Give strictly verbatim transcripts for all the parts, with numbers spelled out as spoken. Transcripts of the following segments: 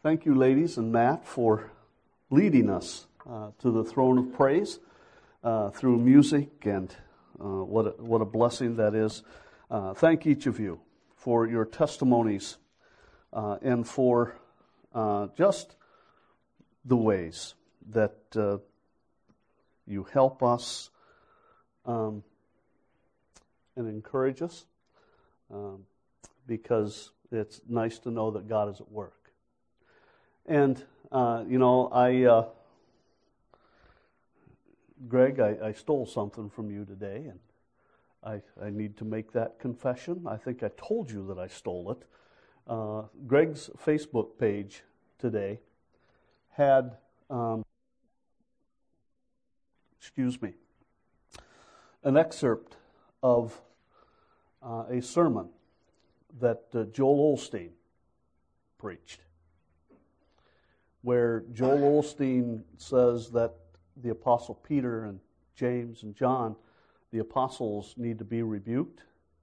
Thank you, ladies and Matt, for leading us uh, to the throne of praise uh, through music, and uh, what, a, what a blessing that is. Uh, thank each of you for your testimonies uh, and for uh, just the ways that uh, you help us um, and encourage us, um, because it's nice to know that God is at work. And, uh, you know, I, uh, Greg, I, I stole something from you today, and I, I need to make that confession. I think I told you that I stole it. Uh, Greg's Facebook page today had, um, excuse me, an excerpt of uh, a sermon that uh, Joel Osteen preached, where Joel Osteen says that the Apostle Peter and James and John, the apostles, need to be rebuked,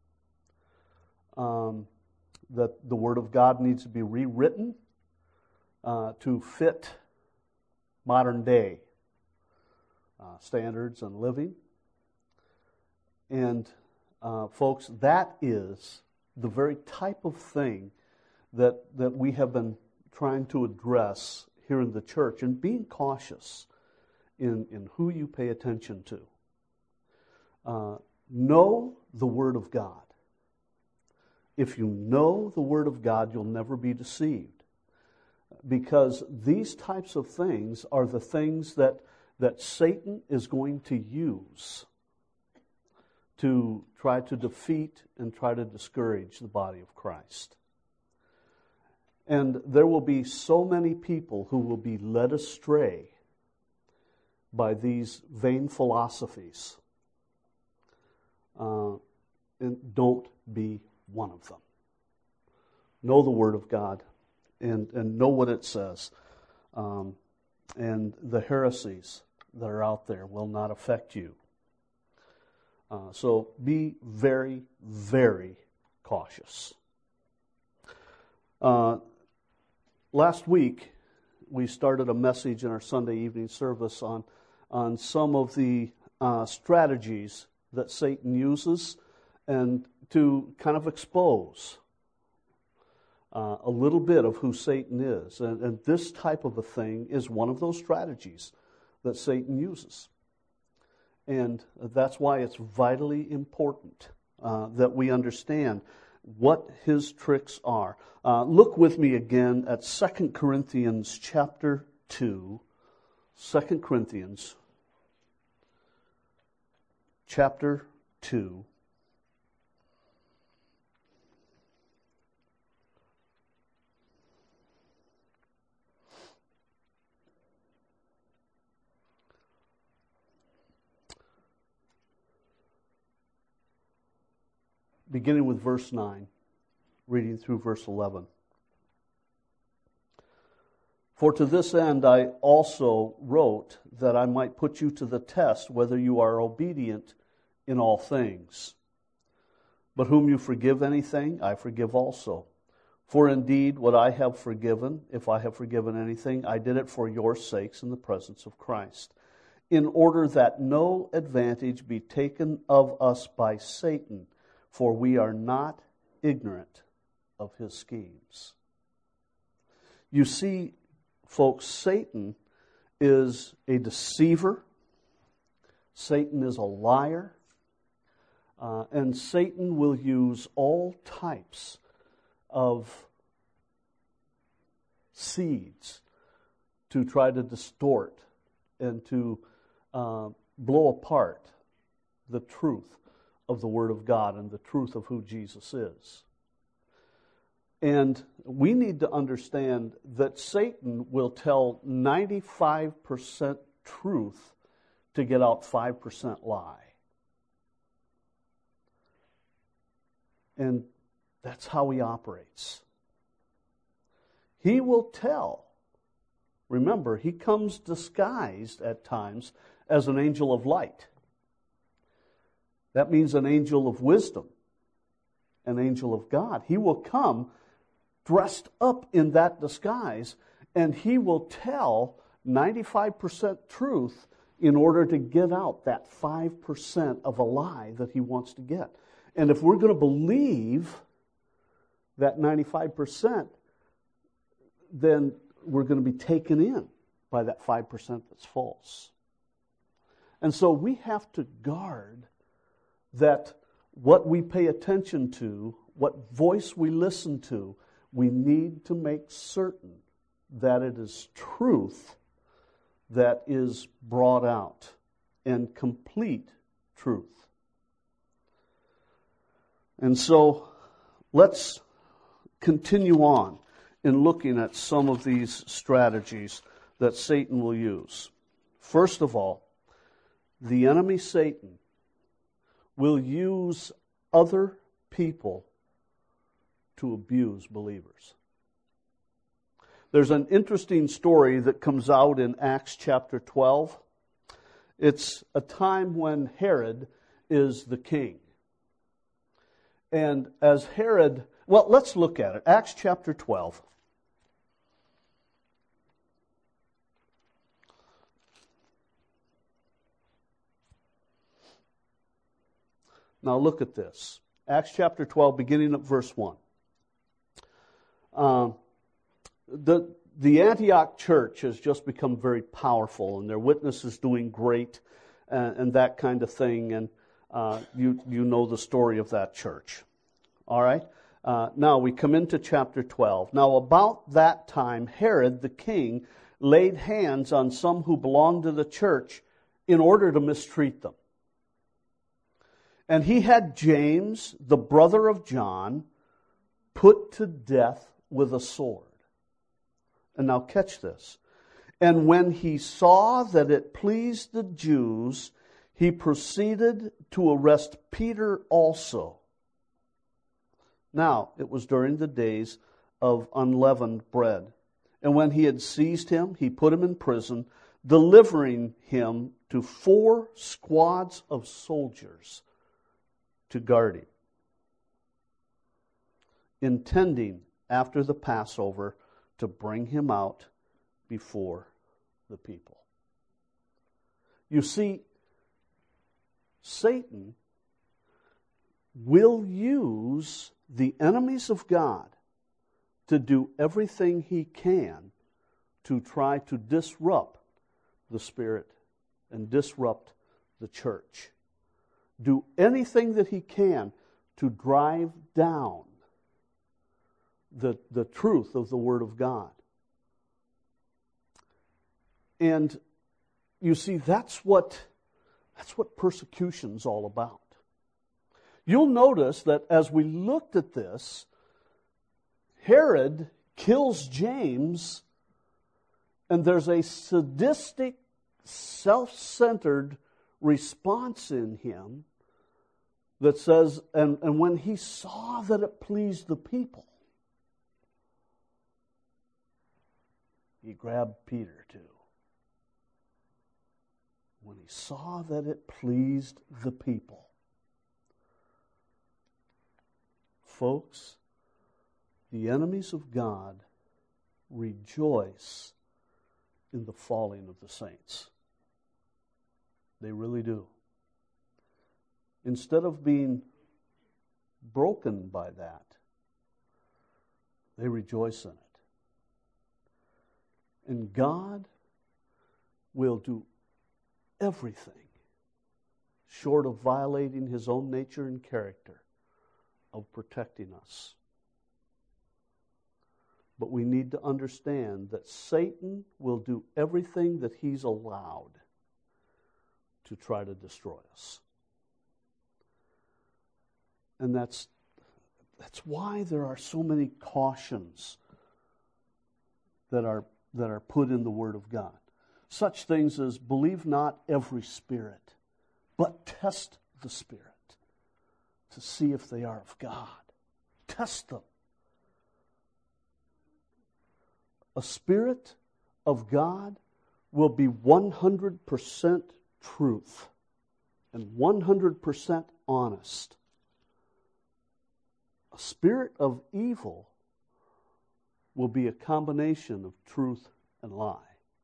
um, that the Word of God needs to be rewritten uh, to fit modern day uh, standards and living. And uh, folks, that is the very type of thing that, that we have been trying to address here in the church, and being cautious in, in who you pay attention to. Uh, know the Word of God. If you know the Word of God, you'll never be deceived, because these types of things are the things that, that Satan is going to use to try to defeat and try to discourage the body of Christ. And there will be so many people who will be led astray by these vain philosophies. Uh, and don't be one of them. Know the Word of God and, and know what it says. Um, and the heresies that are out there will not affect you. Uh, so be very, very cautious. Uh, last week, we started a message in our Sunday evening service on, on some of the uh, strategies that Satan uses, and to kind of expose uh, a little bit of who Satan is. And, and this type of a thing is one of those strategies that Satan uses. And that's why it's vitally important uh, that we understand what his tricks are. Uh, look with me again at Second Corinthians chapter two. Second Corinthians chapter two. Beginning with verse nine, reading through verse eleven. For to this end I also wrote, that I might put you to the test whether you are obedient in all things. But whom you forgive anything, I forgive also. For indeed what I have forgiven, if I have forgiven anything, I did it for your sakes in the presence of Christ, in order that no advantage be taken of us by Satan, for we are not ignorant of his schemes. You see, folks, Satan is a deceiver. Satan is a liar. Uh, and Satan will use all types of seeds to try to distort and to uh, blow apart the truth of the Word of God and the truth of who Jesus is. And we need to understand that Satan will tell ninety-five percent truth to get out five percent lie. And that's how he operates. He will tell. Remember, he comes disguised at times as an angel of light. That means an angel of wisdom, an angel of God. He will come dressed up in that disguise, And he will tell ninety-five percent truth in order to get out that five percent of a lie that he wants to get. And if we're going to believe that ninety-five percent, then we're going to be taken in by that five percent that's false. And so we have to guard that what we pay attention to, what voice we listen to, we need to make certain that it is truth that is brought out, and complete truth. And so let's continue on in looking at some of these strategies that Satan will use. First of all, the enemy Satan will use other people to abuse believers. There's an interesting story that comes out in Acts chapter twelve. It's a time when Herod is the king. And as Herod, well, let's look at it. Acts chapter twelve. Now look at this. Acts chapter twelve, beginning at verse one. Um, the, the Antioch church has just become very powerful, and their witness is doing great, and, and that kind of thing. And uh, you, you know the story of that church. All right? Uh, now we come into chapter twelve. Now about that time, Herod the king laid hands on some who belonged to the church in order to mistreat them. And he had James, the brother of John, put to death with a sword. And now catch this. And when he saw that it pleased the Jews, he proceeded to arrest Peter also. Now, it was during the days of unleavened bread. And when he had seized him, he put him in prison, delivering him to four squads of soldiers to guard him, intending after the Passover to bring him out before the people. You see, Satan will use the enemies of God to do everything he can to try to disrupt the Spirit and disrupt the church. Do anything that he can to drive down the, the truth of the Word of God. And you see, that's what, that's what persecution's all about. You'll notice that as we looked at this, Herod kills James, and there's a sadistic, self-centered response in him that says, and, and when he saw that it pleased the people, he grabbed Peter too. When he saw that it pleased the people. Folks, the enemies of God rejoice in the falling of the saints. They really do. Instead of being broken by that, they rejoice in it. And God will do everything short of violating His own nature and character of protecting us. But we need to understand that Satan will do everything that he's allowed to try to destroy us. And that's that's why there are so many cautions that are that are put in the Word of God. Such things as, believe not every spirit, but test the spirit to see if they are of God. Test them. A spirit of God will be one hundred percent truth and one hundred percent honest. A spirit of evil will be a combination of truth and lie.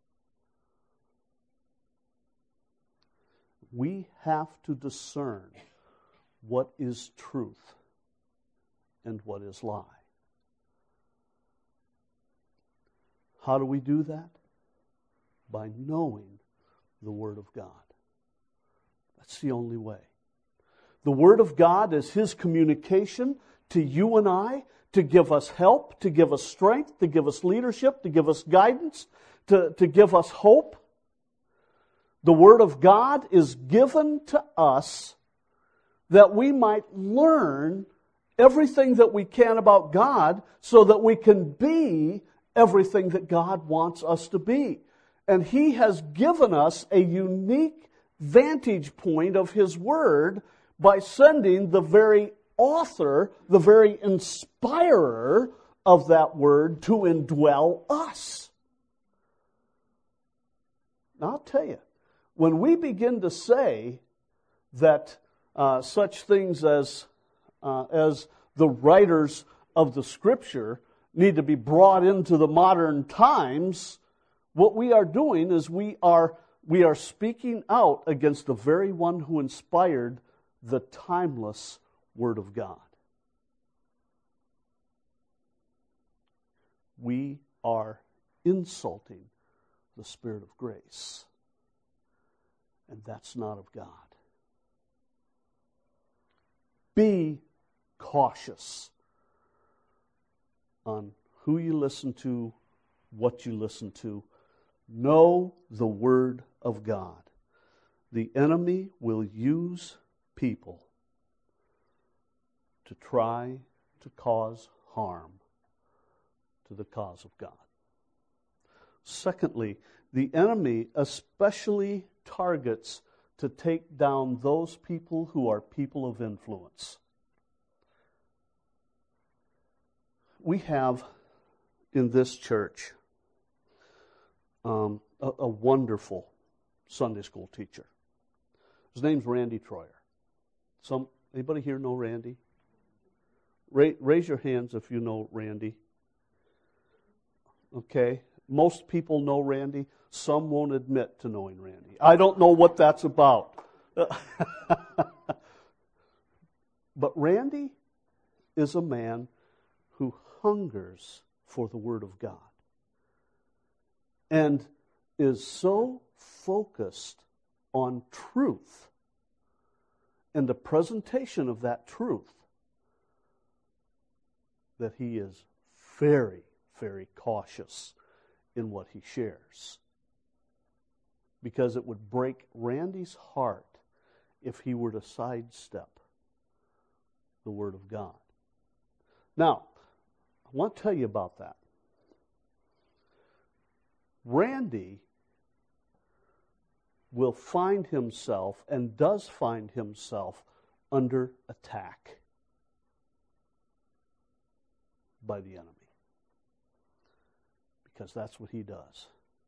We have to discern what is truth and what is lie. How do we do that? By knowing the Word of God. That's the only way. The Word of God is His communication to you and I to give us help, to give us strength, to give us leadership, to give us guidance, to, to give us hope. The Word of God is given to us that we might learn everything that we can about God so that we can be everything that God wants us to be. And He has given us a unique vantage point of His Word by sending the very author, the very inspirer of that Word to indwell us. Now I'll tell you, when we begin to say that uh, such things as uh, as the writers of the Scripture need to be brought into the modern times, what we are doing is we are we are speaking out against the very one who inspired the timeless Word of God. We are insulting the Spirit of grace. And that's not of God. Be cautious on who you listen to, what you listen to. Know the Word of God. The enemy will use people to try to cause harm to the cause of God. Secondly, the enemy especially targets to take down those people who are people of influence. We have in this church um, a, a wonderful Sunday school teacher. His name's Randy Troyer. Some anybody here know Randy? Ra- raise your hands if you know Randy. Okay. Most people know Randy. Some won't admit to knowing Randy. I don't know what that's about. But Randy is a man who hungers for the Word of God and is so focused on truth and the presentation of that truth that he is very, very cautious in what he shares. Because it would break Randy's heart if he were to sidestep the Word of God. Now, I want to tell you about that. Randy will find himself, and does find himself, under attack by the enemy. Because that's what he does.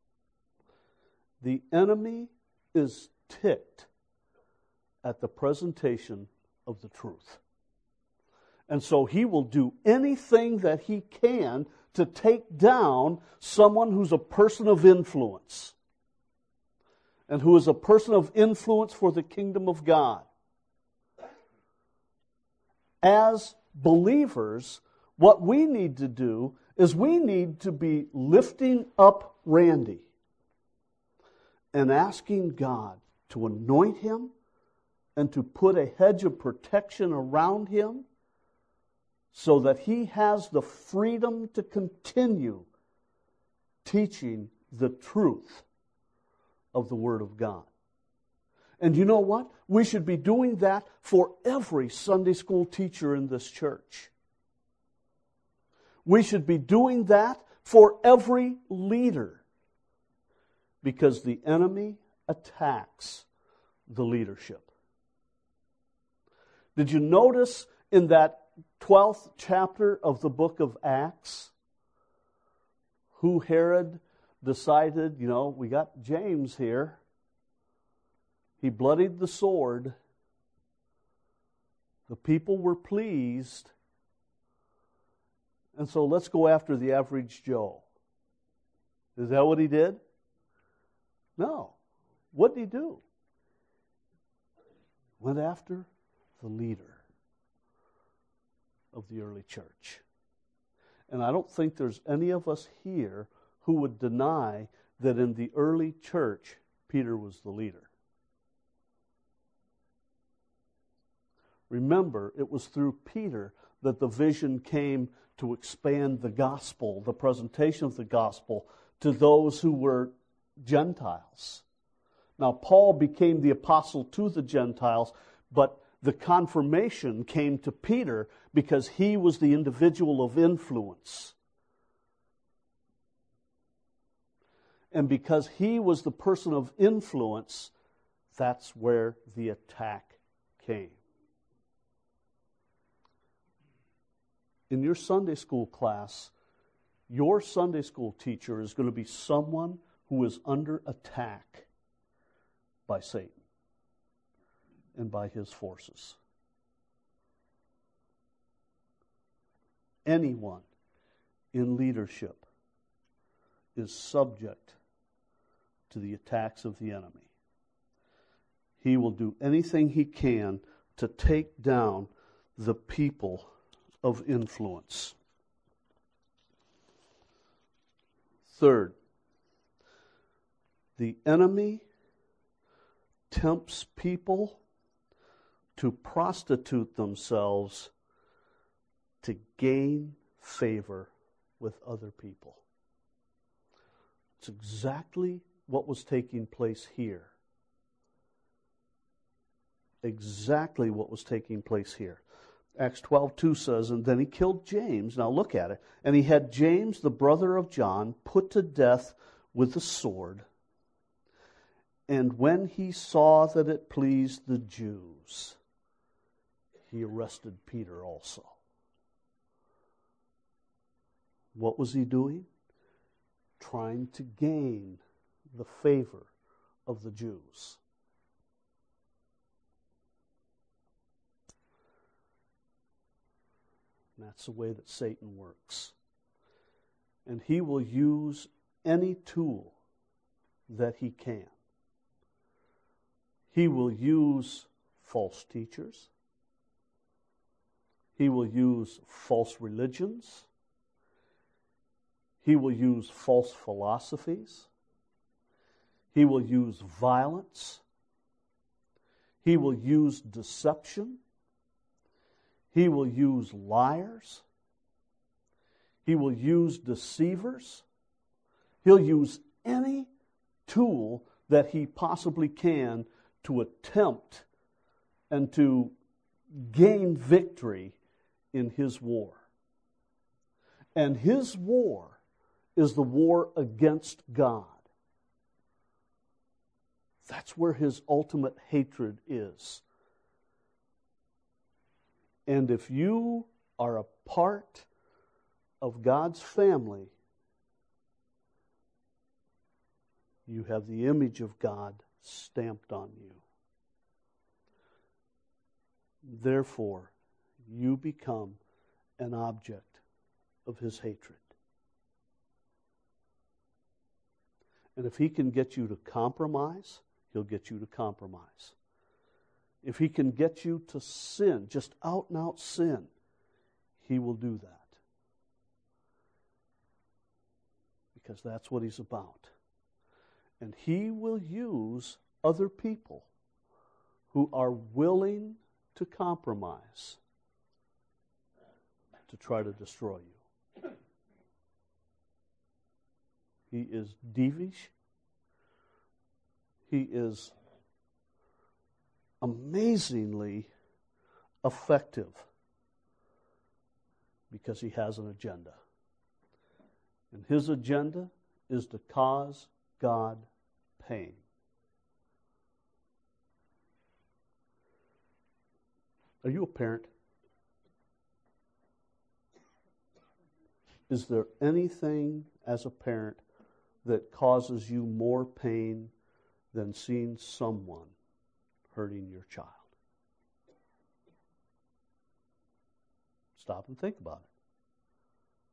The enemy is ticked at the presentation of the truth. And so he will do anything that he can to take down someone who's a person of influence and who is a person of influence for the kingdom of God. As believers, what we need to do is we need to be lifting up Randy and asking God to anoint him and to put a hedge of protection around him so that he has the freedom to continue teaching the truth of the Word of God. And you know what? We should be doing that for every Sunday school teacher in this church. We should be doing that for every leader, because the enemy attacks the leadership. Did you notice in that twelfth chapter of the book of Acts who Herod decided, you know, we got James here. He bloodied the sword. The people were pleased. And so let's go after the average Joe. Is that what he did? No. What did he do? Went after the leader of the early church. And I don't think there's any of us here who would deny that in the early church, Peter was the leader. Remember, it was through Peter that the vision came to expand the gospel, the presentation of the gospel, to those who were Gentiles. Now, Paul became the apostle to the Gentiles, but the confirmation came to Peter because he was the individual of influence. And because he was the person of influence, that's where the attack came. In your Sunday school class, your Sunday school teacher is going to be someone who is under attack by Satan and by his forces. Anyone in leadership is subject to the attacks of the enemy. He will do anything he can to take down the people of influence. Third, the enemy tempts people to prostitute themselves to gain favor with other people. It's exactly what was taking place here. Exactly what was taking place here. Acts twelve two says, and then he killed James. Now look at it. And he had James, the brother of John, put to death with the sword. And when he saw that it pleased the Jews, he arrested Peter also. What was he doing? Trying to gain the favor of the Jews. And that's the way that Satan works. And he will use any tool that he can. He will use false teachers. He will use false religions. He will use false philosophies. He will use violence. He will use deception. He will use liars. He will use deceivers. He'll use any tool that he possibly can to attempt and to gain victory in his war. And his war is the war against God. That's where his ultimate hatred is. And if you are a part of God's family, you have the image of God stamped on you. Therefore, you become an object of his hatred. And if he can get you to compromise, he'll get you to compromise. If he can get you to sin, just out and out sin, he will do that. Because that's what he's about. And he will use other people who are willing to compromise to try to destroy you. He is devious. He is amazingly effective because he has an agenda. And his agenda is to cause God pain. Are you a parent? Is there anything as a parent that causes you more pain than seeing someone hurting your child? Stop and think about it.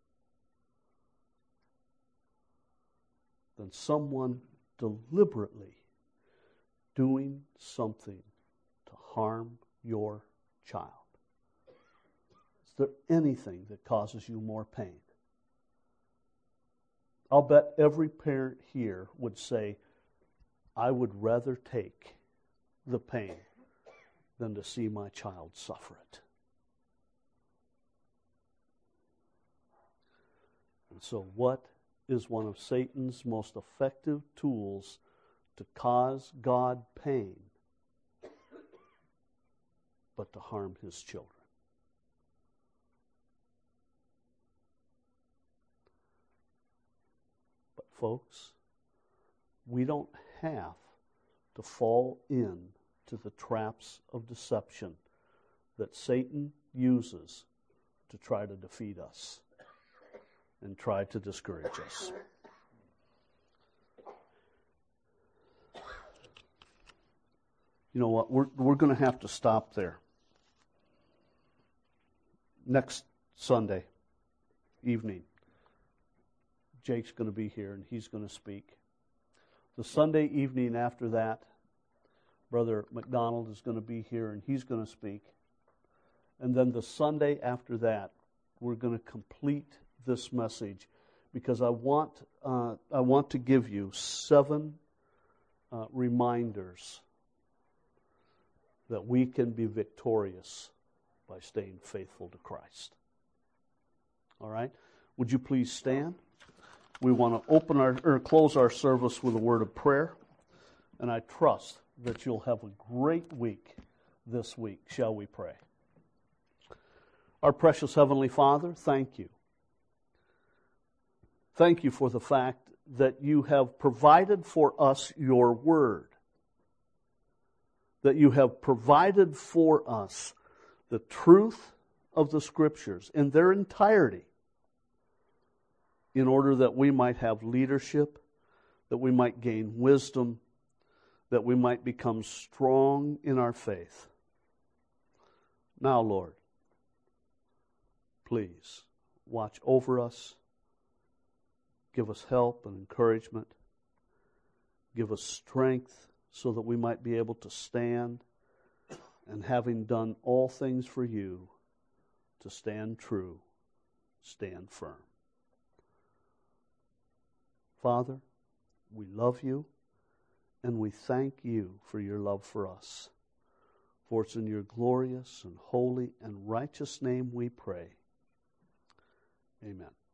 than someone deliberately doing something to harm your child? Is there anything that causes you more pain? I'll bet every parent here would say, I would rather take the pain than to see my child suffer it. And so what is one of Satan's most effective tools to cause God pain but to harm his children? But folks, we don't have to fall in to the traps of deception that Satan uses to try to defeat us and try to discourage us. You know what? We're we're going to have to stop there. Next Sunday evening, Jake's going to be here and he's going to speak. The Sunday evening after that, Brother McDonald is going to be here and he's going to speak. And then the Sunday after that, we're going to complete this message because I want uh, I want to give you seven uh, reminders that we can be victorious by staying faithful to Christ. All right? Would you please stand? We want to open our or close our service with a word of prayer, and I trust that you'll have a great week this week. Shall we pray? Our precious Heavenly Father, thank you. Thank you for the fact that you have provided for us your word, that you have provided for us the truth of the Scriptures in their entirety in order that we might have leadership, that we might gain wisdom, that we might become strong in our faith. Now, Lord, please watch over us. Give us help and encouragement. Give us strength so that we might be able to stand, and having done all things for you, to stand true, stand firm. Father, we love you, and we thank you for your love for us. For it's in your glorious and holy and righteous name we pray. Amen.